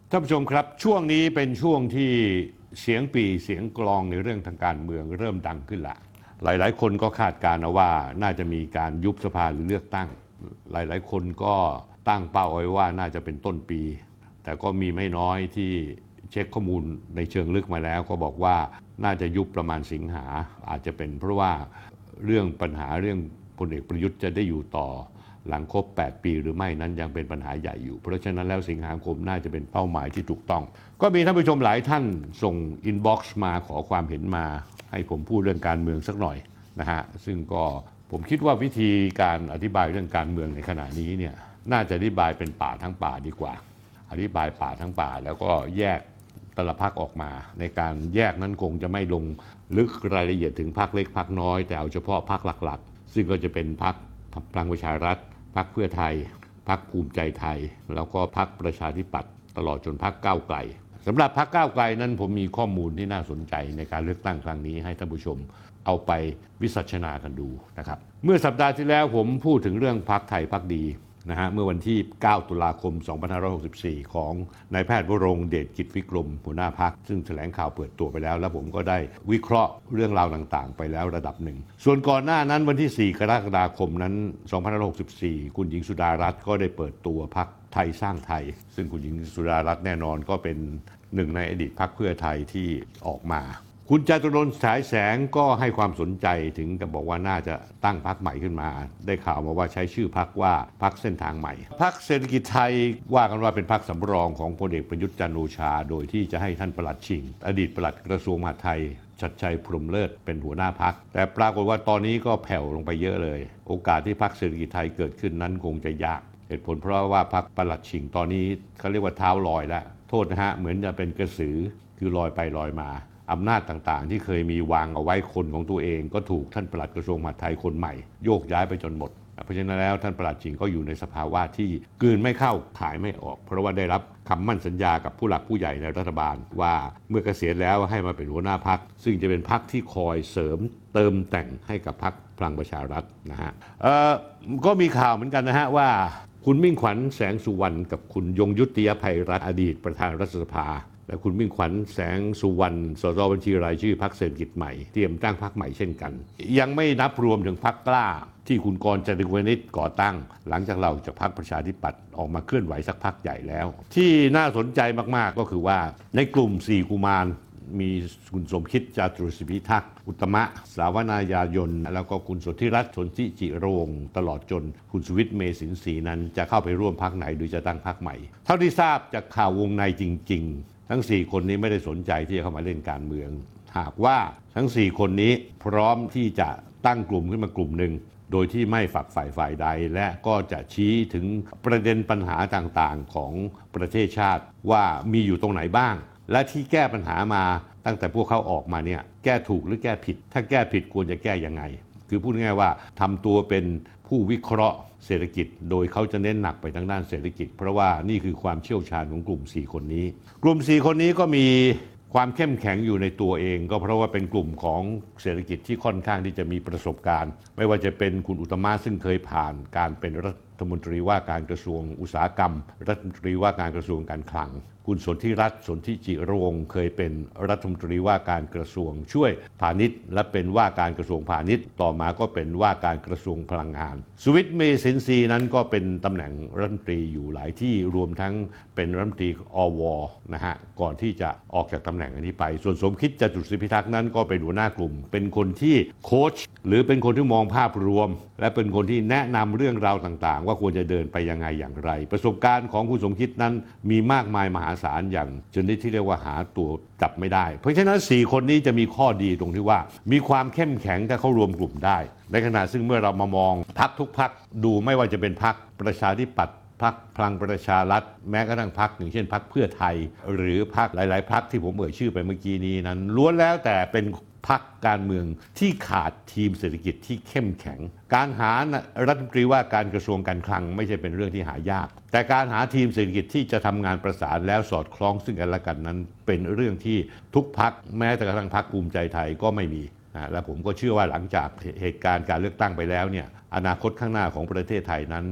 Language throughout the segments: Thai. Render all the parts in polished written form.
ท่านผู้ชมครับช่วงนี้เป็นช่วงที่เสียงปี่เสียงกลองในเรื่องทางการเมืองเริ่มดังขึ้นละหลายๆคนก็คาดการณ์ว่าน่าจะมีการยุบสภาหรือเลือกตั้งหลายๆคนก็ตั้งเป้าไว้ว่าน่าจะเป็นต้นปีแต่ก็มีไม่น้อยที่เช็คข้อมูลในเชิงลึกมาแล้วก็บอกว่าน่าจะยุบประมาณสิงหาอาจจะเป็นเพราะว่าเรื่องปัญหาเรื่องพลเอกประยุทธ์จะได้อยู่ต่อหลังครบ8ปีหรือไม่นั้นยังเป็นปัญหาใหญ่อยู่เพราะฉะนั้นแล้วสิงหาคมน่าจะเป็นเป้าหมายที่ถูกต้องก็มีท่านผู้ชมหลายท่านส่งอินบ็อกซ์มาขอความเห็นมาให้ผมพูดเรื่องการเมืองสักหน่อยนะฮะซึ่งก็ผมคิดว่าวิธีการอธิบายเรื่องการเมืองในขณะนี้เนี่ยน่าจะอธิบายเป็นป่าทั้งป่าดีกว่าอธิบายป่าทั้งป่าแล้วก็แยกแต่ละพรรคออกมาในการแยกนั้นคงจะไม่ลงลึกรายละเอียดถึงพรรคเล็กพรรคน้อยแต่เอาเฉพาะพรรคหลักๆซึ่งก็จะเป็นพรรคพลังประชารัฐพรรคเพื่อไทยพรรคภูมิใจไทยแล้วก็พรรคประชาธิปัตย์ตลอดจนพรรคก้าวไกลสำหรับพรรคก้าวไกลนั้นผมมีข้อมูลที่น่าสนใจในการเลือกตั้งครั้งนี้ให้ท่านผู้ชมเอาไปวิสัชนากันดูนะครับเมื่อสัปดาห์ที่แล้วผมพูดถึงเรื่องพรรคไทยพรรคดีนะฮะเมื่อวันที่9ตุลาคม2564ของนายแพทย์วรงค์เดชกิจวิกรมหัวหน้าพรรคซึ่งแถลงข่าวเปิดตัวไปแล้วและผมก็ได้วิเคราะห์เรื่องราวต่างๆไปแล้วระดับหนึ่งส่วนก่อนหน้านั้นวันที่4กรกฎาคมนั้น2564คุณหญิงสุดารัตน์ก็ได้เปิดตัวพรรคไทยสร้างไทยซึ่งคุณหญิงสุดารัตน์แน่นอนก็เป็นหนึ่งในอดีตพรรคเพื่อไทยที่ออกมาคุณจตุรนต์ฉายแสงก็ให้ความสนใจถึงกับบอกว่าน่าจะตั้งพรรคใหม่ขึ้นมาได้ข่าวมาว่าใช้ชื่อพรรคว่าพรรคเส้นทางใหม่พรรคเศรษฐกิจไทยว่ากันว่าเป็นพรรคสำรองของพลเอกประยุทธ์จันทร์โอชาโดยที่จะให้ท่านปลัดชิงอดีตปลัดกระทรวงมหาดไทยชัดชัยพรหมเลิศเป็นหัวหน้าพรรคแต่ปรากฏว่าตอนนี้ก็แผ่วลงไปเยอะเลยโอกาสที่พรรคเศรษฐกิจไทยเกิดขึ้นนั้นคงจะยากเหตุผลเพราะว่าพรรคปลัดชิงตอนนี้เขาเรียกว่าเท้าลอยแล้วโทษนะฮะเหมือนจะเป็นกระสือคือลอยไปลอยมาอำนาจต่างๆที่เคยมีวางเอาไว้คนของตัวเองก็ถูกท่านปลัดกระทรวงมหาดไทยคนใหม่โยกย้ายไปจนหมดเพราะฉะนั้นแล้วท่านปลัดชิงก็อยู่ในสภาวะที่กลืนไม่เข้าขายไม่ออกเพราะว่าได้รับคำมั่นสัญญากับผู้หลักผู้ใหญ่ในรัฐบาลว่าเมื่อเกษียณแล้วให้มาเป็นหัวหน้าพรรคซึ่งจะเป็นพรรคที่คอยเสริมเติมแต่งให้กับพรรคพลังประชารัฐนะฮะก็มีข่าวเหมือนกันนะฮะว่าคุณมิ่งขวัญแสงสุวรรณกับคุณยงยุติยภัยรัฐอดีตประธานรัฐสภาและคุณมิ่งขวัญแสงสุวรรณสสบัญชีรายชื่อพรรคเศรษฐกิจใหม่เตรียมตั้งพรรคใหม่เช่นกันยังไม่นับรวมถึงพรรคกล้าที่คุณกรณ์ จติกวณิชก่อตั้งหลังจากเราจากพรรคประชาธิปัตย์ออกมาเคลื่อนไหวสักพักใหญ่แล้วที่น่าสนใจมากๆก็คือว่าในกลุ่ม4กุมารมีคุณสมคิดจาตุรศิพิทักษ์อุตมะสาวนายายนแล้วก็คุณสนธิรัตน์สนธิจิโรงตลอดจนคุณสุวิทย์เมษินทรีนั้นจะเข้าไปร่วมพรรคไหนหรือจะตั้งพรรคใหม่เท่าที่ทราบจากข่าววงในจริงๆทั้ง4คนนี้ไม่ได้สนใจที่จะเข้ามาเล่นการเมืองหากว่าทั้ง4คนนี้พร้อมที่จะตั้งกลุ่มขึ้นมากลุ่มหนึ่งโดยที่ไม่ฝักฝ่ายใดและก็จะชี้ถึงประเด็นปัญหาต่างๆของประเทศชาติว่ามีอยู่ตรงไหนบ้างและที่แก้ปัญหามาตั้งแต่พวกเขาออกมาเนี่ยแก้ถูกหรือแก้ผิดถ้าแก้ผิดควรจะแก้ยังไงคือพูดง่ายๆว่าทำตัวเป็นผู้วิเคราะห์เศรษฐกิจโดยเขาจะเน้นหนักไปทางด้านเศรษฐกิจเพราะว่านี่คือความเชี่ยวชาญของกลุ่ม4คนนี้กลุ่ม4คนนี้ก็มีความเข้มแข็งอยู่ในตัวเองก็เพราะว่าเป็นกลุ่มของเศรษฐกิจที่ค่อนข้างที่จะมีประสบการณ์ไม่ว่าจะเป็นคุณอุตตมะซึ่งเคยผ่านการเป็นรัฐมนตรีว่าการกระทรวงอุตสาหกรรมรัฐมนตรีว่าการกระทรวงการคลังคุณสนธิรัตน์สนธิจิโรงเคยเป็นรัฐมนตรีว่าการกระทรวงช่วยพาณิชย์และเป็นว่าการกระทรวงพาณิชย์ต่อมาก็เป็นว่าการกระทรวงพลังงานสุวิทย์เมษินทรีนั้นก็เป็นตำแหน่งรัฐมนตรีอยู่หลายที่รวมทั้งเป็นรัฐมนตรีอวนะฮะก่อนที่จะออกจากตำแหน่งอันนี้ไปส่วนสมคิดจตุรศิพิทักษ์นั้นก็เป็นหัวหน้ากลุ่มเป็นคนที่โค้ชหรือเป็นคนที่มองภาพรวมและเป็นคนที่แนะนำเรื่องราวต่างๆว่าควรจะเดินไปยังไงอย่างไรประสบการณ์ของคุณสมคิดนั้นมีมากมายมหาศาลอย่างชนิดที่เรียกว่าหาตัวจับไม่ได้เพราะฉะนั้น4คนนี้จะมีข้อดีตรงที่ว่ามีความเข้มแข็งถ้าเขารวมกลุ่มได้ในขณะซึ่งเมื่อเรามามองพรรคทุกพรรคดูไม่ว่าจะเป็นพรรคประชาธิปัตย์พรรคพลังประชารัฐแม้กระทั่งพรรคอย่างเช่นพรรคเพื่อไทยหรือพรรคหลายๆพรรคที่ผมเอ่ยชื่อไปเมื่อกี้นี้นั้นล้วนแล้วแต่เป็นพรรคการเมืองที่ขาดทีมเศรษฐกิจที่เข้มแข็งการหารัฐมนตรีว่าการกระทรวงการคลังไม่ใช่เป็นเรื่องที่หายากแต่การหาทีมเศรษฐกิจที่จะทำงานประสานแล้วสอดคล้องซึ่งกันและกันนั้นเป็นเรื่องที่ทุกพรรคแม้แต่กระทั่งพรรคภูมิใจไทยก็ไม่มีและผมก็เชื่อว่าหลังจากเหตุการณ์การเลือกตั้งไปแล้วเนี่ยอนาคตข้างหน้าของประเทศไทยนั้น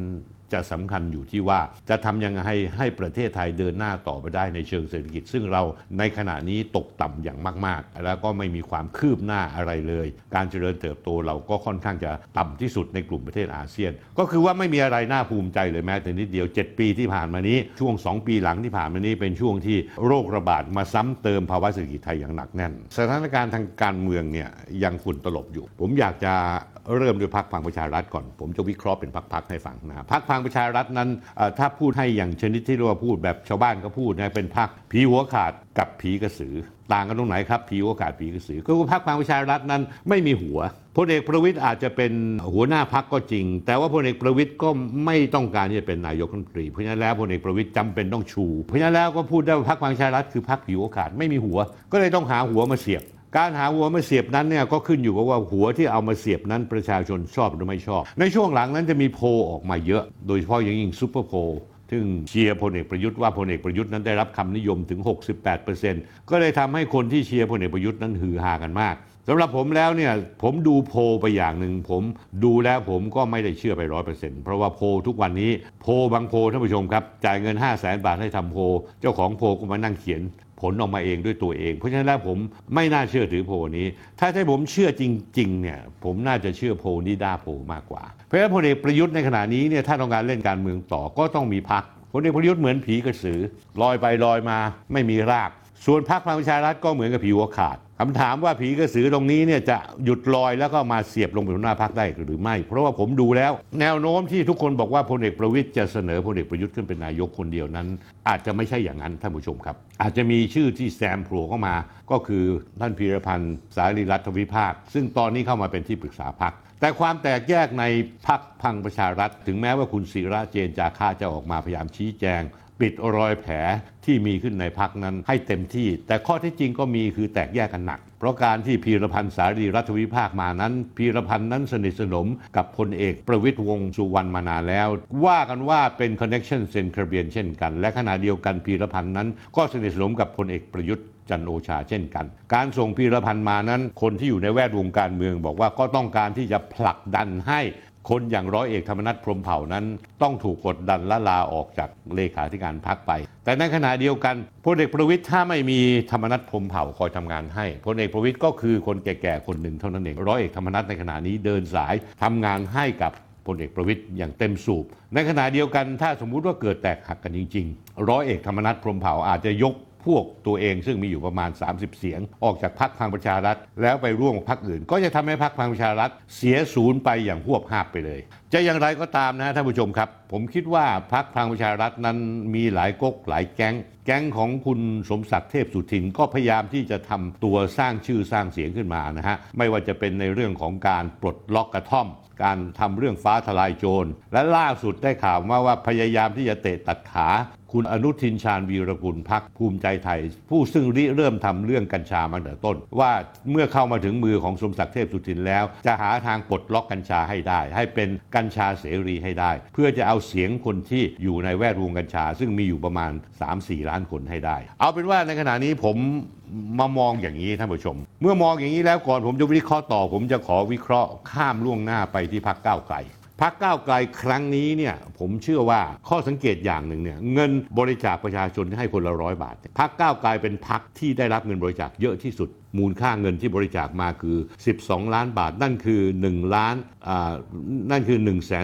จะสำคัญอยู่ที่ว่าจะทำยังไงให้ประเทศไทยเดินหน้าต่อไปได้ในเชิงเศรษฐกิจซึ่งเราในขณะนี้ตกต่ำอย่างมากๆแล้วก็ไม่มีความคืบหน้าอะไรเลยการเจริญเติบโตเราก็ค่อนข้างจะต่ำที่สุดในกลุ่มประเทศอาเซียนก็คือว่าไม่มีอะไรน่าภูมิใจเลยแม้แต่นิดเดียว7 ปีที่ผ่านมานี้ช่วง2 ปีหลังที่ผ่านมานี้เป็นช่วงที่โรคระบาดมาซ้ำเติมภาวะเศรษฐกิจไทยอย่างหนักแน่นสถานการณ์ทางการเมืองเนี่ยยังฝุ่นตลบอยู่ผมอยากจะเริ่มด้วยพรรคพลังประชารัฐก่อนผมจะวิเคราะห์เป็นพรรคๆให้ฟังนะพรรคพลังประชารัฐนั้นถ้าพูดให้อย่างชนิดที่เรียกว่าพูดแบบชาวบ้านก็พูดนะเป็นพรรคผีหัวขาดกับผีกระสือต่างกันตรงไหนครับผีหัวขาดผีกระสือก็คือพรรคพลังประชารัฐนั้นไม่มีหัวพลเอกประวิตรอาจจะเป็นหัวหน้าพรรคก็จริงแต่ว่าพลเอกประวิตรก็ไม่ต้องการที่จะเป็นนายกรัฐมนตรีเพราะฉะนั้นแล้วพลเอกประวิตรจำเป็นต้องชูเพราะฉะนั้นแล้วก็พูดได้ว่าพรรคพลังประชารัฐคือพรรคผีหัวขาดไม่มีหัวก็เลยต้องหาหัวมาเสียบการหาหัวมาเสียบนั้นเนี่ยก็ขึ้นอยู่กับว่าหัวที่เอามาเสียบนั้นประชาชนชอบหรือไม่ชอบในช่วงหลังนั้นจะมีโพลออกมาเยอะโดยเฉพาะอย่างยิ่งซุปเปอร์โพลซึ่งเชียร์พลเอกประยุทธ์ว่าพลเอกประยุทธ์นั้นได้รับคำนิยมถึง 68% ก็เลยทำให้คนที่เชียร์พลเอกประยุทธ์นั้นฮือฮากันมากสำหรับผมแล้วเนี่ยผมดูโพลไปอย่างหนึ่งผมดูแล้วผมก็ไม่ได้เชื่อไป 100% เพราะว่าโพลทุกวันนี้โพลบางโพลท่านผู้ชมครับจ่ายเงิน 500,000 บาทให้ทำโพลเจ้าของโพลก็มานั่งเขียนผลออกมาเองด้วยตัวเองเพราะฉะนั้นแล้วผมไม่น่าเชื่อถือโพลนี้ถ้าให้ผมเชื่อจริงๆเนี่ยผมน่าจะเชื่อโพลนิด้าโพลมากกว่าเพราะฉะนั้นพลเอกประยุทธ์ในขณะนี้เนี่ยถ้าต้องการเล่นการเมืองต่อก็ต้องมีพรรคพลเอกประยุทธ์เหมือนผีกระสือลอยไปลอยมาไม่มีรากส่วนพรรคพลังประชารัฐก็เหมือนกับผีหัวขาดคำถามว่าผีกระสือตรงนี้เนี่ยจะหยุดลอยแล้วก็มาเสียบลงไปบนหน้าพรรคได้หรือไม่เพราะว่าผมดูแล้วแนวโน้มที่ทุกคนบอกว่าพลเอกประวิตรจะเสนอพลเอกประยุทธ์ขึ้นเป็นนายกคนเดียวนั้นอาจจะไม่ใช่อย่างนั้นท่านผู้ชมครับอาจจะมีชื่อที่แซมโผล่เข้ามาก็คือท่านพีรพันธ์สารีรัฐวิภาคซึ่งตอนนี้เข้ามาเป็นที่ปรึกษาพรรคแต่ความแตกแยกในพรรคพลังประชารัฐถึงแม้ว่าคุณศิระเจนจาคะจะออกมาพยายามชี้แจงปิดรอยแผลที่มีขึ้นในพรรคนั้นให้เต็มที่แต่ข้อที่จริงก็มีคือแตกแยกกันหนักเพราะการที่พีรพันธ์สารีรัฐวิภาคมานั้นพีรพันธ์นั้นสนิทสนมกับพลเอกประวิตรวงษ์สุวรรณมานานแล้วว่ากันว่าเป็นคอนเนคชั่นเซนคาเบียนเช่นกันและขณะเดียวกันพีรพันธ์นั้นก็สนิทสนมกับพลเอกประยุทธ์จันทร์โอชาเช่นกันการส่งพีรพันธ์มานั้นคนที่อยู่ในแวดวงการเมืองบอกว่าก็ต้องการที่จะผลักดันให้คนอย่างร้อยเอกธรรมนัสพรหมเผ่านั้นต้องถูกกดดันและลาออกจากเลขาธิการพรรคไปแต่ในขณะเดียวกันพลเอกประวิตรถ้าไม่มีธรรมนัสพรหมเผ่าคอยทำงานให้พลเอกประวิตรก็คือคนแก่ๆคนหนึ่งเท่านั้นเองร้อยเอกธรรมนัสในขณะนี้เดินสายทำงานให้กับพลเอกประวิตรอย่างเต็มสูบในขณะเดียวกันถ้าสมมุติว่าเกิดแตกหักกันจริงๆร้อยเอกธรรมนัสพรหมเผ่าอาจจะยกพวกตัวเองซึ่งมีอยู่ประมาณ30 เสียงออกจากพรรคพลังประชารัฐแล้วไปร่วมกับพรรคอื่นก็จะทำให้พรรคพลังประชารัฐเสียศูนย์ไปอย่างหวบหาบไปเลยจะอย่างไรก็ตามนะท่านผู้ชมครับผมคิดว่าพรรคพลังประชารัฐนั้นมีหลายก๊กหลายแก๊งของคุณสมศักดิ์เทพสุทินก็พยายามที่จะทำตัวสร้างชื่อสร้างเสียงขึ้นมานะฮะไม่ว่าจะเป็นในเรื่องของการปลดล็อกกระท่อมการทำเรื่องฟ้าทลายโจรและล่าสุดได้ข่าวมาว่าพยายามที่จะเตะตัดขาคุณอนุทินชาญวีรกุลพรรคภูมิใจไทยผู้ซึ่งเริ่มทำเรื่องกัญชามาตั้งแต่ต้นว่าเมื่อเข้ามาถึงมือของสมศักดิ์เทพสุทินแล้วจะหาทางปลดล็อกกัญชาให้ได้ให้เป็นกัญชาเสรีให้ได้เพื่อจะเอาเสียงคนที่อยู่ในแวดวงกัญชาซึ่งมีอยู่ประมาณ 3-4 ล้านคนให้ได้เอาเป็นว่าในขณะนี้ผมมามองอย่างนี้ท่านผู้ชมเมื่อมองอย่างนี้แล้วก่อนผมจะวิเคราะห์ต่อผมจะขอวิเคราะห์ข้ามล่วงหน้าไปที่พรรคก้าวไกลพรรคก้าวไกลครั้งนี้เนี่ยผมเชื่อว่าข้อสังเกตอย่างหนึ่งเนี่ยเงินบริจาคประชาชนที่ให้คนละ100 บาทพรรคก้าวไกลเป็นพรรคที่ได้รับเงินบริจาคเยอะที่สุดมูลค่าเงินที่บริจาคมาคือ12 ล้านบาทนั่นคือ1ล้านนั่นคือ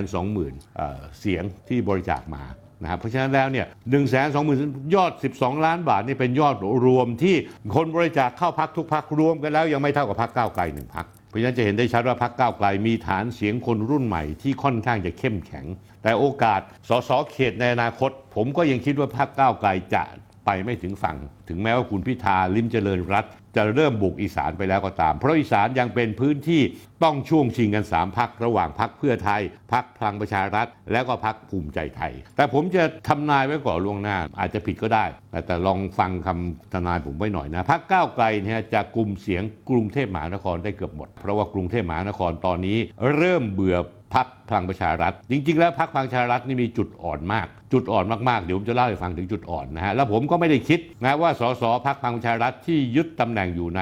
120,000 เสียงที่บริจาคมานะครับเพราะฉะนั้นแล้วเนี่ย120,000 ยอด12 ล้านบาทนี่เป็นยอดรวมที่คนบริจาคเข้าพรรคทุกพรรครวมกันแล้วยังไม่เท่ากับพรรคก้าวไกล1 พรรคเพราะฉะนั้นจะเห็นได้ชัดว่าพรรคก้าวไกลมีฐานเสียงคนรุ่นใหม่ที่ค่อนข้างจะเข้มแข็งแต่โอกาสสสเขตในอนาคตผมก็ยังคิดว่าพรรคก้าวไกลจะไปไม่ถึงฝั่งถึงแม้ว่าคุณพิธาลิ้มเจริญรัตน์จะเริ่มบุกอีสานไปแล้วก็ตามเพราะอีสานยังเป็นพื้นที่ต้องช่วงชิงกัน3 พรรคระหว่างพรรคเพื่อไทยพรรคพลังประชารัฐแล้วก็พรรคภูมิใจไทยแต่ผมจะทำนายไว้ก่อนล่วงหน้าอาจจะผิดก็ได้แต่ลองฟังคำทำนายผมไว้หน่อยนะพรรคก้าวไกลเนี่ยจะกลุ่มเสียงกรุงเทพมหานครได้เกือบหมดเพราะว่ากรุงเทพมหานครตอนนี้เริ่มเบื่อพรรคพลังประชารัฐจริงๆแล้วพรรคพลังประชารัฐนี่มีจุดอ่อนมากจุดอ่อนมากๆเดี๋ยวผมจะเล่าให้ฟังถึงจุดอ่อนนะฮะแล้วผมก็ไม่ได้คิดนะว่าสสพรรคพลังประชารัฐที่ยึดตำแหน่งอยู่ใน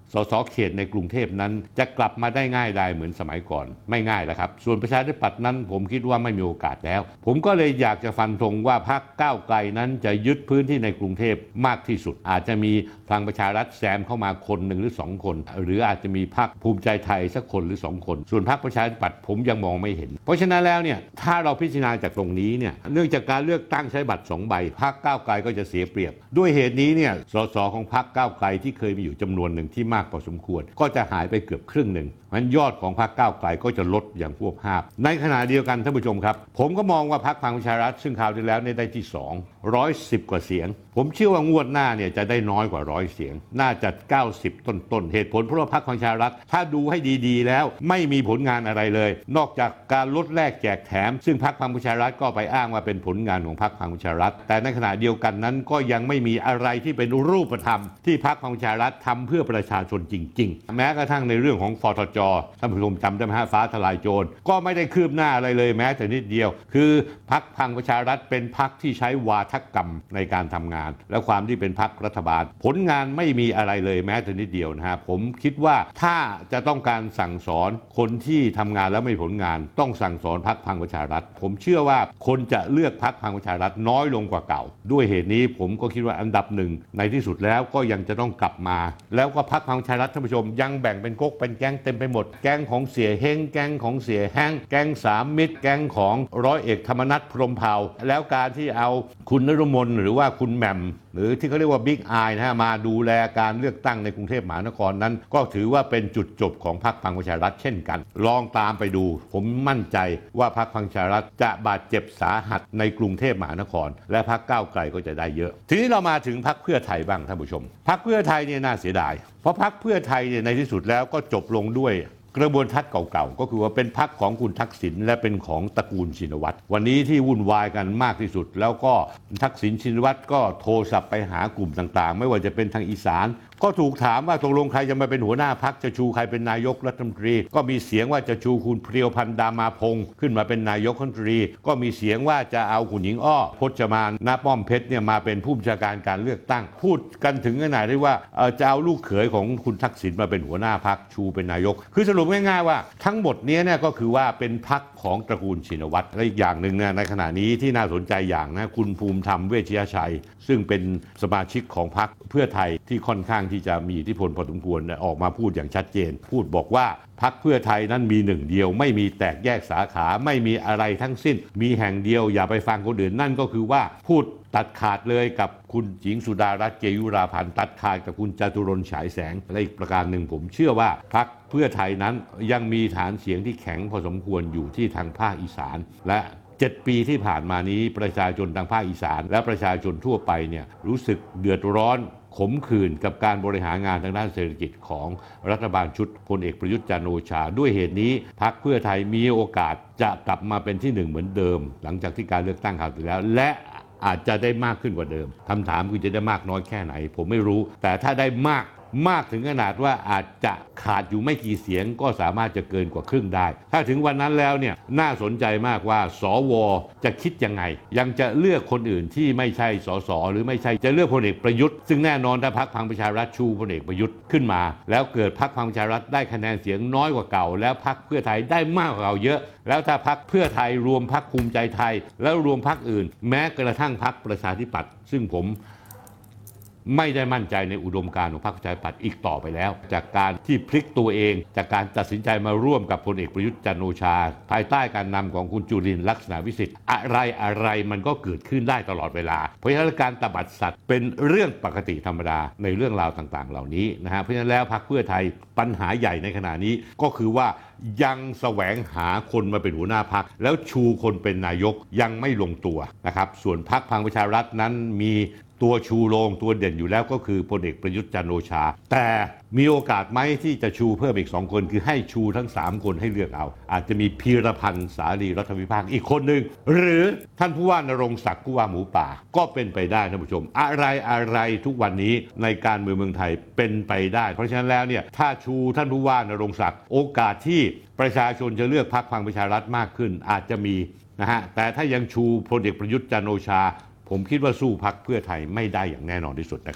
สสเขตในกรุงเทพนั้นจะกลับมาได้ง่ายได้เหมือนสมัยก่อนไม่ง่ายแล้วครับส่วนประชาธิปัตย์นั้นผมคิดว่าไม่มีโอกาสแล้วผมก็เลยอยากจะฟันธงว่าพรรคก้าวไกลนั้นจะยึดพื้นที่ในกรุงเทพมากที่สุดอาจจะมีพลังประชารัฐแซมเข้ามาคนหนึ่งหรือ2 คนหรืออาจจะมีพรรคภูมิใจไทยสักคนหรือ2 คนส่วนพรรคประชาธิปัตย์ผมยังมองไม่เห็นเพราะฉะนั้นแล้วเนี่ยถ้าเราพิจารณาจากตรงนี้เนี่ยเนื่องจากการเลือกตั้งใช้บัตร2 ใบพรรคก้าวไกลก็จะเสียเปรียบด้วยเหตุนี้เนี่ยสสของพรรคก้าวไกลที่เคยมีอยู่จำนวนหนึ่งที่มากพอสมควรก็จะหายไปเกือบครึ่งหนึ่งมันยอดของพรรคก้าวไกลก็จะลดอย่างพวกภาพในขณะเดียวกันท่านผู้ชมครับผมก็มองว่าพรรคพลังประชารัฐซึ่งคราวที่แล้วได้ที่110 กว่าเสียงผมเชื่อว่างวดหน้าเนี่ยจะได้น้อยกว่า100 เสียงน่าจะ90 ต้นเหตุผลเพราะว่าพรรคพลังประชารัฐถ้าดูให้ดีๆแล้วไม่มีผลงานอะไรเลยนอกจากการลดแลกแจกแถมซึ่งพรรคพลังประชารัฐก็ไปอ้างว่าเป็นผลงานของพรรคพลังประชารัฐแต่ในขณะเดียวกันนั้นก็ยังไม่มีอะไรที่เป็นรูปธรรมที่พรรคพลังประชารัฐทำเพื่อประชาชนจริงๆแม้กระทั่งในเรื่องของฟทจ.ท่านผู้ชมจำได้ไหมฮะฟ้าทลายโจรก็ไม่ได้คืบหน้าอะไรเลยแม้แต่นิดเดียวคือพรรคพลังประชารัฐเป็นพรรคที่ใช้วาทกรรมในการทำงานและความที่เป็นพรรครัฐบาลผลงานไม่มีอะไรเลยแม้แต่นิดเดียวนะฮะผมคิดว่าถ้าจะต้องการสั่งสอนคนที่ทำงานแล้วไม่ผลงานต้องสั่งสอนพรรคพลังประชารัฐผมเชื่อว่าคนจะเลือกพรรคพลังประชารัฐน้อยลงกว่าเก่าด้วยเหตุนี้ผมก็คิดว่าอันดับหนึ่งในที่สุดแล้วก็ยังจะต้องกลับมาแล้วก็พรรคพลังประชารัฐท่านผู้ชมยังแบ่งเป็นก๊กเป็นแก๊งเต็มไปหมดแก๊งของเสียเฮงแก๊งของเสียแห้งแก๊งสามมิตรแก๊งของร้อยเอกธรรมนัสพรหมเผ่าแล้วการที่เอาคุณนฤมลหรือว่าคุณแหม่มหรือที่เขาเรียกว่าบิ๊กอายนะฮะมาดูแลการเลือกตั้งในกรุงเทพมหานครนั้นก็ถือว่าเป็นจุดจบของพรรคพลังประชารัฐเช่นกันลองตามไปดูผมมั่นใจว่าพรรคพลังประชารัฐจะบาดเจ็บสาหัสในกรุงเทพมหานครและพรรคก้าวไกลก็จะได้เยอะทีนี้เรามาถึงพรรคเพื่อไทยบ้างท่านผู้ชมพรรคเพื่อไทยเนี่ยน่าเสียดายเพราะพรรคเพื่อไทยเนี่ยในที่สุดแล้วก็จบลงด้วยกระบวนทัศน์เก่าๆก็คือว่าเป็นพรรคของคุณทักษิณและเป็นของตระกูลชินวัตรวันนี้ที่วุ่นวายกันมากที่สุดแล้วก็ทักษิณชินวัตรก็โทรศัพท์ไปหากลุ่มต่างๆไม่ว่าจะเป็นทางอีสานก็ถูกถามว่าตกลงใครจะมาเป็นหัวหน้าพรรคจะชูใครเป็นนายกรัฐมนตรีก็มีเสียงว่าจะชูคุณเพรียวพันธ์ดามาพงศ์ขึ้นมาเป็นนายกรัฐมนตรีก็มีเสียงว่าจะเอาคุณหญิงอ้อพจมานณป้อมเพชรเนี่ยมาเป็นผู้บัญชาการการเลือกตั้งพูดกันถึงขนาดที่ว่าจะเอาลูกเขยของคุณทักษิณมาเป็นหัวหน้าพรรคชูเป็นนายกคือสรุปง่ายๆว่าทั้งหมดนี้เนี่ยก็คือว่าเป็นพรรคของตระกูลชินวัตรและอีกอย่างหนึ่งเนี่ยในขณะนี้ที่น่าสนใจอย่างนะคุณภูมิธรรมเวชยชัยซึ่งเป็นสมาชิกของพรรคเพื่อไทยที่ค่อนข้างที่จะมีอิทธิพลพอสมควรออกมาพูดอย่างชัดเจนพูดบอกว่าพรรคเพื่อไทยนั้นมีหนึ่งเดียวไม่มีแตกแยกสาขาไม่มีอะไรทั้งสิ้นมีแห่งเดียวอย่าไปฟังคนอื่นนั่นก็คือว่าพูดตัดขาดเลยกับคุณหญิงสุดารัตน์เกยุราพันธ์ตัดขาดกับคุณจตุรนต์ฉายแสงและอีกประการหนึ่งผมเชื่อว่าพรรคเพื่อไทยนั้นยังมีฐานเสียงที่แข็งพอสมควรอยู่ที่ทางภาคอีสานและ7 ปีที่ผ่านมานี้ประชาชนทางภาคอีสานและประชาชนทั่วไปเนี่ยรู้สึกเดือดร้อนขมขื่นกับการบริหารงานทางด้านเศรษฐกิจของรัฐบาลชุดพลเอกประยุทธ์จันทร์โอชาด้วยเหตุนี้พรรคเพื่อไทยมีโอกาสจะกลับมาเป็นที่1เหมือนเดิมหลังจากที่การเลือกตั้งคราวที่แล้วและอาจจะได้มากขึ้นกว่าเดิมคำถามคือจะได้มากน้อยแค่ไหนผมไม่รู้แต่ถ้าได้มากถึงขนาดว่าอาจจะขาดอยู่ไม่กี่เสียงก็สามารถจะเกินกว่าครึ่งได้ถ้าถึงวันนั้นแล้วเนี่ยน่าสนใจมากว่าสวจะคิดยังไงยังจะเลือกคนอื่นที่ไม่ใช่สสหรือไม่ใช่จะเลือกพลเอกประยุทธ์ซึ่งแน่นอนถ้าพรรคพลังประชารัฐชูพลเอกประยุทธ์ขึ้นมาแล้วเกิดพรรคพลังประชารัฐได้คะแนนเสียงน้อยกว่าเก่าแล้วพรรคเพื่อไทยได้มากกว่าเก่าเยอะแล้วถ้าพรรคเพื่อไทยรวมพรรคภูมิใจไทยแล้วรวมพรรคอื่นแม้กระทั่งพรรคประชาธิปัตย์ซึ่งผมไม่ได้มั่นใจในอุดมการณ์ของพรรคประชาธิปัตย์อีกต่อไปแล้วจากการที่พลิกตัวเองจากการตัดสินใจมาร่วมกับพลเอกประยุทธ์จันทร์โอชาภายใต้การนำของคุณจุรินทร์ลักษณะวิสิทธิ์อะไรมันก็เกิดขึ้นได้ตลอดเวลาเพราะฉะนั้นการตบัดสัตว์เป็นเรื่องปกติธรรมดาในเรื่องราวต่างๆเหล่านี้นะฮะเพราะฉะนั้นแล้วพรรคเพื่อไทยปัญหาใหญ่ในขณะนี้ก็คือว่ายังแสวงหาคนมาเป็นหัวหน้าพรรคแล้วชูคนเป็นนายกยังไม่ลงตัวนะครับส่วนพรรคพลังประชารัฐนั้นมีตัวชูโรงตัวเด่นอยู่แล้วก็คือพลเอกประยุทธ์จันทร์โอชาแต่มีโอกาสไหมที่จะชูเพิ่มอีก2 คนคือให้ชูทั้ง3 คนให้เลือกเอาอาจจะมีพีรพันธ์สาลีรัฐวิภาคอีกคนหนึ่งหรือท่านผู้ว่านรงค์ศักดิ์ผู้ว่าหมูป่าก็เป็นไปได้ท่านผู้ชมอะไรทุกวันนี้ในการเมืองไทยเป็นไปได้เพราะฉะนั้นแล้วเนี่ยถ้าชูท่านผู้ว่านรงค์ศักดิ์โอกาสที่ประชาชนจะเลือกพรรคพลังประชารัฐมากขึ้นอาจจะมีนะฮะแต่ถ้ายังชูพลเอกประยุทธ์จันทร์โอชาผมคิดว่าสู้พรรคเพื่อไทยไม่ได้อย่างแน่นอนที่สุดนะครับ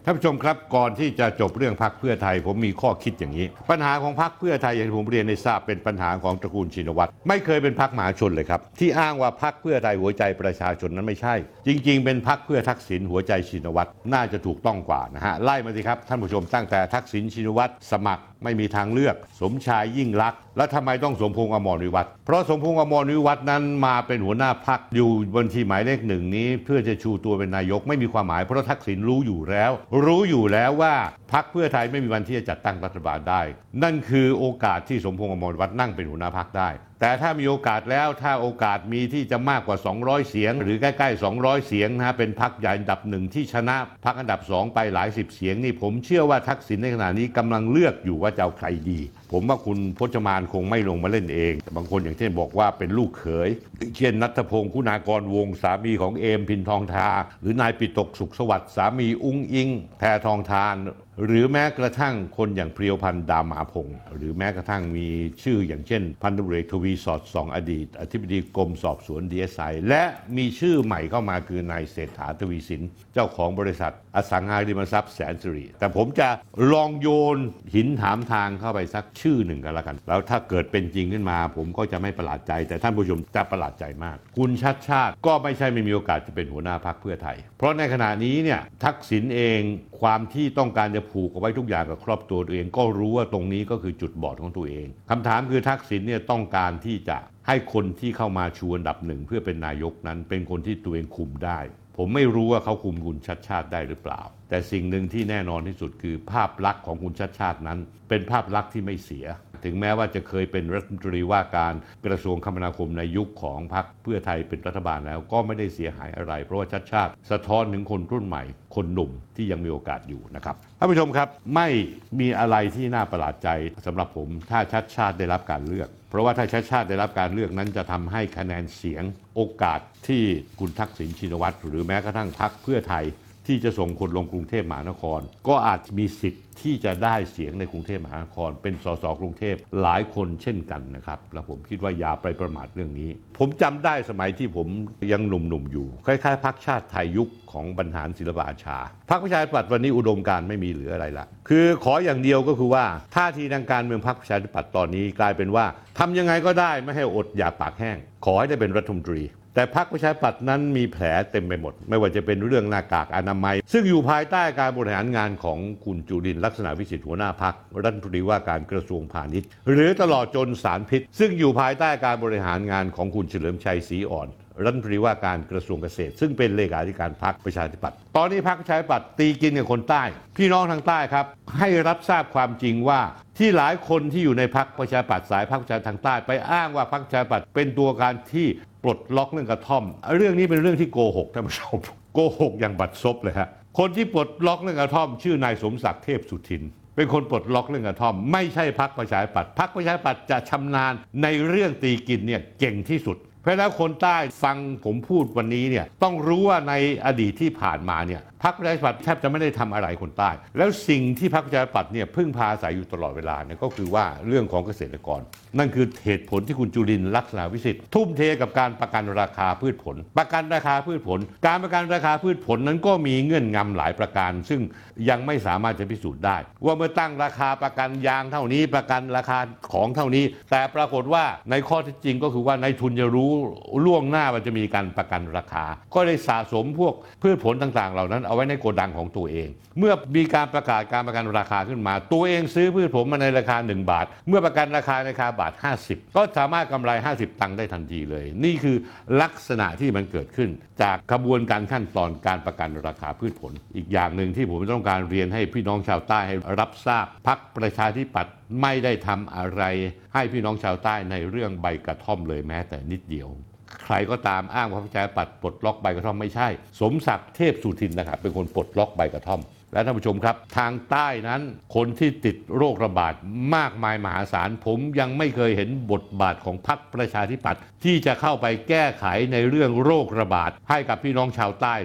ท่านผู้ชมครับก่อนที่จะจบเรื่องพรรคเพื่อไทยผมมีข้อคิดอย่างนี้ปัญหาของพรรคเพื่อไทยอย่างที่ผมเรียนให้ทราบเป็นปัญหาของตระกูลชินวัตรไม่เคยเป็นพรรคมหาชนเลยครับที่อ้างว่าพรรคเพื่อไทยหัวใจประชาชนนั้นไม่ใช่จริงๆเป็นพรรคเพื่อทักษิณหัวใจชินวัตรน่าจะถูกต้องกว่านะฮะไล่มาสิครับท่านผู้ชมตั้งแต่ทักษิณชินวัตรสมัครไม่มีทางเลือกสมชายยิ่งลักษณ์แล้วทำไมต้องสมพงษ์อมรวิวัฒน์เพราะสมพงษ์อมรวิวัฒน์นั้นมาเป็นหัวหน้าพรรคอยู่บัญชีหมายเลขหนึ่งนี้เพื่อจะชูตัวเป็นนายกไม่มีความหมายเพราะทักษิณรู้อยู่แล้วว่าพรรคเพื่อไทยไม่มีวันที่จะจัดตั้งรัฐบาลได้นั่นคือโอกาสที่สมพงษ์อมรวิวัฒน์นั่งเป็นหัวหน้าพรรคได้แต่ถ้ามีโอกาสแล้วถ้าโอกาสมีที่จะมากกว่า200เสียงหรือใกล้ๆ200เสียงนะฮะเป็นพรรคใหญ่อันดับ1ที่ชนะพรรคอันดับ2ไปหลาย10เสียงนี่ผมเชื่อว่าทักษิณในขณะนี้กำลังเลือกอยู่ว่าจะเอาใครดีผมว่าคุณพจมานคงไม่ลงมาเล่นเองบางคนอย่างเช่นบอกว่าเป็นลูกเขยเช่นณัฐพงศ์คุณากรวงศ์สามีของเอมพินทองทาหรือนายปิตกสุขสวัสดิ์สามีอุ้งอิงแพทองทานหรือแม้กระทั่งคนอย่างเพรียวพันธ์ดามาพงศ์หรือแม้กระทั่งมีชื่ออย่างเช่นพันตำรวจเอกทวีสอดส่องอดีตอธิบดีกรมสอบสวน DSI และมีชื่อใหม่เข้ามาคือนายเศรษฐาทวีสินเจ้าของบริษัทอสังหาริมทรัพย์แสนสิริแต่ผมจะลองโยนหินถามทางเข้าไปสักชื่อหนึ่งกันละกันแล้วถ้าเกิดเป็นจริงขึ้นมาผมก็จะไม่ประหลาดใจแต่ท่านผู้ชมจะประหลาดใจมากคุณชัดชาติก็ไม่ใช่ไม่มีโอกาสจะเป็นหัวหน้าพรรคเพื่อไทยเพราะในขณะนี้เนี่ยทักษิณเองความที่ต้องการจะผูกเอาไว้ทุกอย่างกับครอบครัวตัวเองก็รู้ว่าตรงนี้ก็คือจุดบอดของตัวเองคำถามคือทักษิณเนี่ยต้องการที่จะให้คนที่เข้ามาชูอันดับหนึ่งเพื่อเป็นนายกนั้นเป็นคนที่ตัวเองคุมได้ผมไม่รู้ว่าเขาคุมคุณชัดชาติได้หรือเปล่าแต่สิ่งหนึ่งที่แน่นอนที่สุดคือภาพลักษณ์ของคุณชัดชาตินั้นเป็นภาพลักษณ์ที่ไม่เสียถึงแม้ว่าจะเคยเป็นรัฐมนตรีว่าการกระทรวงคมนาคมในยุคของพรรคเพื่อไทยเป็นรัฐบาลแล้วก็ไม่ได้เสียหายอะไรเพราะว่าชัดชาติสะท้อนถึงคนรุ่นใหม่คนหนุ่มที่ยังมีโอกาสอยู่นะครับท่านผู้ชมครับไม่มีอะไรที่น่าประหลาดใจสำหรับผมถ้าชัดชาติได้รับการเลือกเพราะว่าถ้าชัดชาติได้รับการเลือกนั้นจะทำให้คะแนนเสียงโอกาสที่คุณทักษิณชินวัตรหรือแม้กระทั่งพรรคเพื่อไทยที่จะส่งคนลงกรุงเทพมหานครก็อาจมีสิทธิ์ที่จะได้เสียงในกรุงเทพมหานครเป็นสสกรุงเทพหลายคนเช่นกันนะครับแล้วผมคิดว่าอย่าไปประมาทเรื่องนี้ผมจำได้สมัยที่ผมยังหนุ่มๆอยู่คล้ายๆพรรคชาติไทยยุคของบรรหารศิลปอาชาพรรคประชาธิปัตย์วันนี้อุดมการณ์ไม่มีเหลืออะไรละคือขออย่างเดียวก็คือว่าท่าทีทางการเมืองพรรคประชาธิปัตย์ตอนนี้กลายเป็นว่าทำยังไงก็ได้ไม่ให้อดอยากปากแห้งขอให้ได้เป็นรัฐมนตรีแต่พรรคประชาธิปัตย์นั้นมีแผลเต็มไปหมดไม่ว่าจะเป็นเรื่องหน้ากากอนามัยซึ่งอยู่ภายใต้การบริหารงานของคุณจุรินทร์ลักษณะวิสิทธิ์หัวหน้าพรรครัฐมนตรีว่าการกระทรวงพาณิชย์หรือตลอดจนสารพิษซึ่งอยู่ภายใต้การบริหารงานของคุณเฉลิมชัยศรีอ่อนรัฐมนตรีว่าการกระทรวงเกษตรซึ่งเป็นเลขาธิการพรรคประชาธิปัตย์ตอนนี้พรรคประชาธิปัตย์ตีกินกับคนใต้พี่น้องทางใต้ครับให้รับทราบความจริงว่าที่หลายคนที่อยู่ในพรรคประชาธิปัตย์สายพรรคประชาธิปัตย์ทางใต้ไปอ้างว่าพรรคประชาธิปัตย์เป็นตัวการที่ปลดล็อกเรื่องกระท่อมเรื่องนี้เป็นเรื่องที่โกหกท่านผู้ชมโกหกอย่างบัดซบเลยฮะคนที่ปลดล็อกเรื่องกระท่อมชื่อนายสมศักดิ์เทพสุทินเป็นคนปลดล็อกเรื่องกระท่อมไม่ใช่พรรคประชาธิปัตย์พรรคประชาธิปัตย์จะชำนาญในเรื่องตีกินเนี่ยเก่งที่สุดเพราะแล้วคนใต้ฟังผมพูดวันนี้เนี่ยต้องรู้ว่าในอดีตที่ผ่านมาเนี่ยพรรคประชาธิปัตย์แทบจะไม่ได้ทำอะไรคนใต้แล้วสิ่งที่พรรคประชาธิปัตย์เนี่ยพึ่งพาอาศัยอยู่ตลอดเวลาเนี่ยก็คือว่าเรื่องของเกษตรกรนั่นคือเหตุผลที่คุณจุรินทร์ลักษณะวิสิทธิ์ทุ่มเทกับการประกันราคาพืชผลประกันราคาพืชผลการประกันราคาพืชผลนั้นก็มีเงื่อนงำหลายประการซึ่งยังไม่สามารถจะพิสูจน์ได้ว่าเมื่อตั้งราคาประกันยางเท่านี้ประกันราคาของเท่านี้แต่ปรากฏว่าในข้อเท็จจริงก็คือว่านายทุนจะรู้ล่วงหน้าว่าจะมีการประกันราคาก็ได้สะสมพวกพืชผลต่างๆเหล่านั้นเอาไว้ในโกดังของตัวเองเมื่อมีการประกาศการประกันราคาขึ้นมาตัวเองซื้อพืชผลมาในราคา1 บาทเมื่อประกันราคาในราคาบาท50ก็สามารถกำไร50ตังค์ได้ทันทีเลยนี่คือลักษณะที่มันเกิดขึ้นจากกระบวนการขั้นตอนการประกันราคาพืชผลอีกอย่างหนึ่งที่ผมต้องการเรียนให้พี่น้องชาวใต้ให้รับทราบพรรคประชาธิปัตย์ไม่ได้ทำอะไรให้พี่น้องชาวใต้ในเรื่องใบกระท่อมเลยแม้แต่นิดเดียวใครก็ตามอ้างว่าพรรคประชาธิปัตย์ปลดล็อกใบกระท่อมไม่ใช่สมศักดิ์เทพสุทินนะครับเป็นคนปลดล็อกใบกระท่อมและท่านผู้ชมครับทางใต้นั้นคนที่ติดโรคระบาดมากมายมหาศาลผมยังไม่เคยเห็นบทบาทของพรรคประชาธิปัตย์ที่จะเข้าไปแก้ไขในเรื่องโรคระบาดให้กับพี่น้องชาวใต้เลย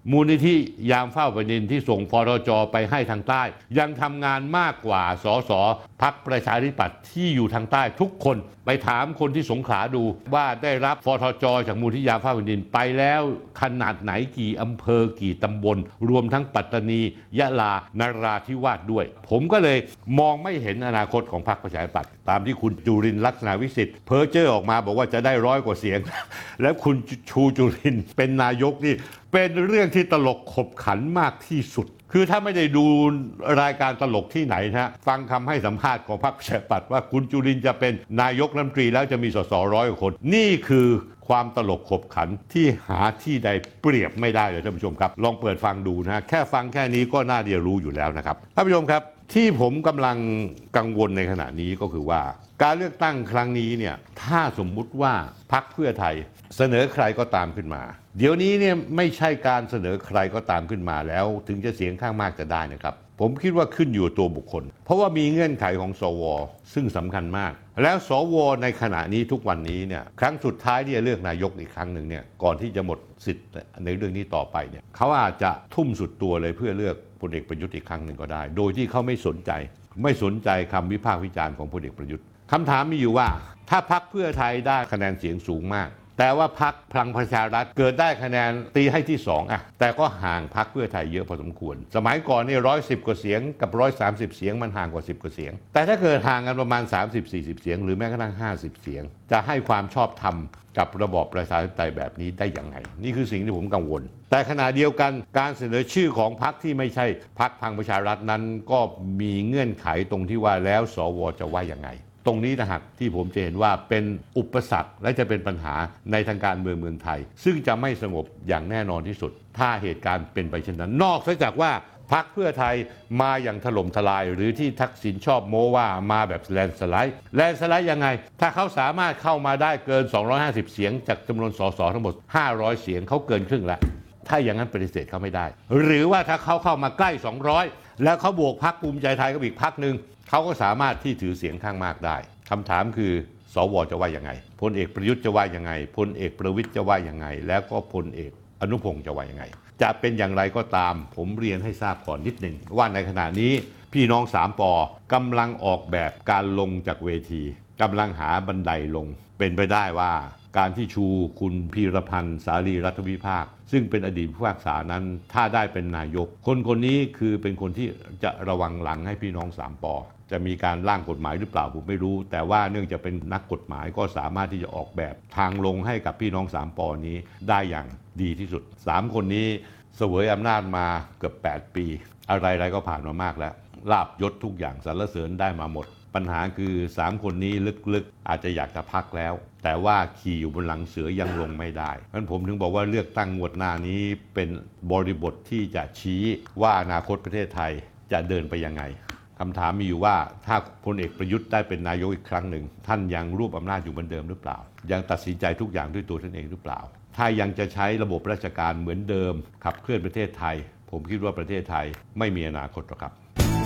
มูลนิธิยามเฝ้าแผ่นดินที่ส่งพทจ.ไปให้ทางใต้ยังทำงานมากกว่าสสพรรคประชาธิปัตย์ที่อยู่ทางใต้ทุกคนไปถามคนที่สงขลาดูว่าได้รับพทจ.จากมูลนิธิยามเฝ้าแผ่นดินไปแล้วขนาดไหนกี่อำเภอกี่ตำบลรวมทั้งปัตตานียะลานราธิวาสด้วยผมก็เลยมองไม่เห็นอนาคตของพรรคประชาธิปัตย์ตามที่คุณจุรินทร์ลักษณะวิสิทธิ์เพ้อเจ้อออกมาบอกว่าจะได้100 กว่าเสียง แล้วคุณชูจุรินทร์เป็นนายกนี่เป็นเรื่องที่ตลกขบขันมากที่สุดคือถ้าไม่ได้ดูรายการตลกที่ไหนนะฟังคำให้สัมภาษณ์ของพรรคประชาธิปัตย์ว่าคุณจุรินทร์จะเป็นนายกรัฐมนตรีแล้วจะมีสส100 กว่าคนนี่คือความตลกขบขันที่หาที่ใดเปรียบไม่ได้เลยท่านผู้ชมครับลองเปิดฟังดูนะแค่ฟังแค่นี้ก็น่าจะรู้อยู่แล้วนะครับท่านผู้ชมครับที่ผมกำลังกังวลในขณะนี้ก็คือว่าการเลือกตั้งครั้งนี้เนี่ยถ้าสมมุติว่าพรรคเพื่อไทยเสนอใครก็ตามขึ้นมาเดี๋ยวนี้เนี่ยไม่ใช่การเสนอใครก็ตามขึ้นมาแล้วถึงจะเสียงข้างมากจะได้นะครับผมคิดว่าขึ้นอยู่ตัวบุคคลเพราะว่ามีเงื่อนไขของสวซึ่งสำคัญมากแล้วสวในขณะนี้ทุกวันนี้เนี่ยครั้งสุดท้ายที่จะเลือกนายกอีกครั้งหนึ่งเนี่ยก่อนที่จะหมดสิทธิ์ในเรื่องนี้ต่อไปเนี่ยเขาอาจจะทุ่มสุดตัวเลยเพื่อเลือกพลเอกประยุทธ์อีกครั้งหนึ่งก็ได้โดยที่เขาไม่สนใจคำวิพากษ์วิจารณ์ของพลเอกประยุทธ์คำถามมีอยู่ว่าถ้าพรรคเพื่อไทยได้คะแนนเสียงสูงมากแต่ว่าพรรคพลังประชารัฐเกิดได้คะแนนตีให้ที่2แต่ก็ห่างพรรคเพื่อไทยเยอะพอสมควรสมัยก่อนนี่110 กว่าเสียงกับ130 เสียงมันห่างกว่า10 กว่าเสียงแต่ถ้าเกิดห่างกันประมาณ30-40 เสียงหรือแม้กระทั่ง50 เสียงจะให้ความชอบธรรมกับระบอบประชาธิปไตยแบบนี้ได้อย่างไรนี่คือสิ่งที่ผมกังวลแต่ขณะเดียวกันการเสนอชื่อของพรรคที่ไม่ใช่พรรคพลังประชารัฐนั้นก็มีเงื่อนไขตรงที่ว่าแล้วสวจะว่ายังไงตรงนี้นะฮะที่ผมจะเห็นว่าเป็นอุปสรรคและจะเป็นปัญหาในทางการเมืองไทยซึ่งจะไม่สงบอย่างแน่นอนที่สุดถ้าเหตุการณ์เป็นไปเช่นนั้นนอกจากว่าพรรคเพื่อไทยมาอย่างถล่มทลายหรือที่ทักษิณชอบโม้ว่ามาแบบแลนสไลด์ยังไงถ้าเขาสามารถเข้ามาได้เกิน250 เสียงจากจำนวนสสทั้งหมด500 เสียงเขาเกินครึ่งแล้วถ้าอย่างนั้นปฏิเสธเขาไม่ได้หรือว่าถ้าเขาเข้ามาใกล้200แล้วเขาบวกพรรคภูมิใจไทยกับอีกพรรคนึงเขาก็สามารถที่ถือเสียงข้างมากได้คำถามคือสวจะว่ายังไงพลเอกประยุทธ์จะว่ายังไงพลเอกประวิตรจะว่ายังไงแล้วก็พลเอกอนุพงศ์จะว่ายังไงจะเป็นอย่างไรก็ตามผมเรียนให้ทราบก่อนนิดหนึ่งว่าในขณะนี้พี่น้อง3 ป.กำลังออกแบบการลงจากเวทีกำลังหาบันไดลงเป็นไปได้ว่าการที่ชูคุณพีรพันธ์สารีรัฐวิภาคซึ่งเป็นอดีตผู้พิพากษานั้นถ้าได้เป็นนายกคนนี้คือเป็นคนที่จะระวังหลังให้พี่น้อง3 ป.จะมีการร่างกฎหมายหรือเปล่าผมไม่รู้แต่ว่าเนื่องจากเป็นนักกฎหมายก็สามารถที่จะออกแบบทางลงให้กับพี่น้อง3 ป.นี้ได้อย่างดีที่สุด3 คนนี้เสวยอำนาจมาเกือบ8 ปีอะไรๆก็ผ่านมามากแล้วลาภยศทุกอย่างสรรเสริญได้มาหมดปัญหาคือ3 คนนี้ลึกๆอาจจะอยากจะพักแล้วแต่ว่าขี่อยู่บนหลังเสือยังลงไม่ได้เพราะฉะนั้นผมถึงบอกว่าเลือกตั้งงวดหน้านี้เป็นบริบทที่จะชี้ว่าอนาคตประเทศไทยจะเดินไปยังไงคำถามมีอยู่ว่าถ้าพลเอกประยุทธ์ได้เป็นนายกอีกครั้งหนึ่งท่านยังรวบอำนาจอยู่เหมือนเดิมหรือเปล่ายังตัดสินใจทุกอย่างด้วยตัวท่านเองหรือเปล่าถ้ายังจะใช้ระบบราชการเหมือนเดิมขับเคลื่อนประเทศไทยผมคิดว่าประเทศไทยไม่มีอนาคตหรอกครับ